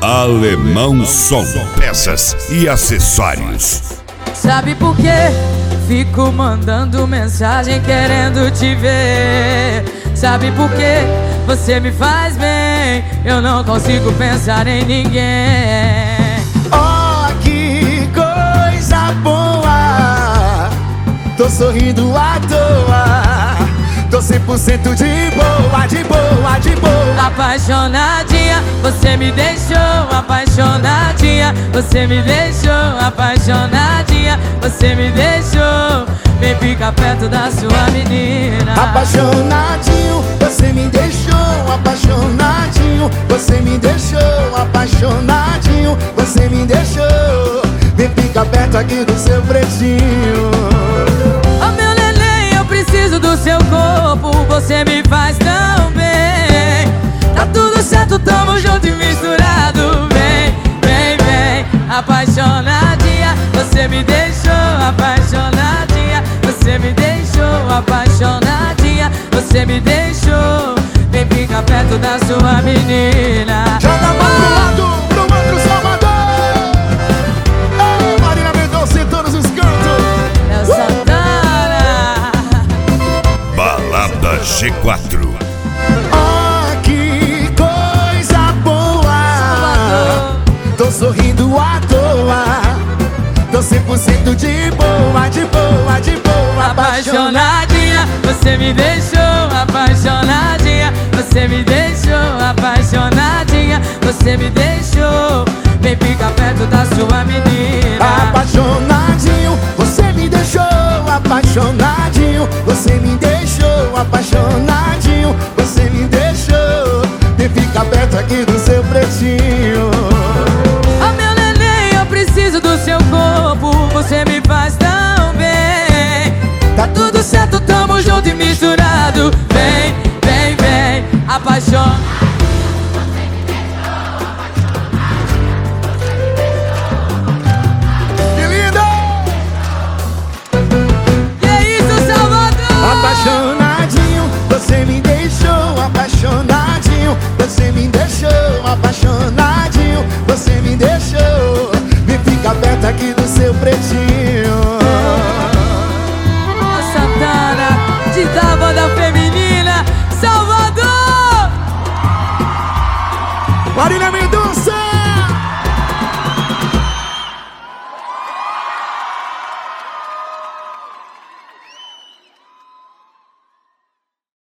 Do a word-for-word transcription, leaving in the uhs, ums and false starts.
Alemão Som, peças e acessórios. Sabe por quê? Fico mandando mensagem querendo te ver. Sabe por quê? Você me faz bem, eu não consigo pensar em ninguém. Oh, que coisa boa, tô sorrindo à toa, tô cem por cento de boa, de boa, de boa. Apaixonadinha, você me deixou. Apaixonadinha, você me deixou. Apaixonadinha, você me deixou. Vem ficar perto da sua menina. Apaixonadinho, você me deixou. Apaixonadinho, você me deixou. Apaixonadinho, você me deixou. Vem ficar perto aqui do seu pretinho. Oh, meu neném, eu preciso do seu corpo. Você me faz tão bem. Tá tudo certo, tamo junto e misturado. Vem, vem, vem. Apaixonadinha, você me deixou. Apaixonadinha, você me deixou. Apaixonadinha, você me deixou. Vem ficar perto da sua menina. Joga mais pro lado, pro outro Salvador. Oh, Marina Mendonça em todos os cantos. É o Santana. Balada G quatro. Oh, que coisa boa, tô sorrindo à toa, tô cem por cento de boa, de boa, de boa. Apaixonadinha, você me deixou. Apaixonadinha, você me deixou. Apaixonadinha, você me deixou. Vem ficar perto da sua menina. Apaixonadinho, você me deixou. Apaixonadinho, você me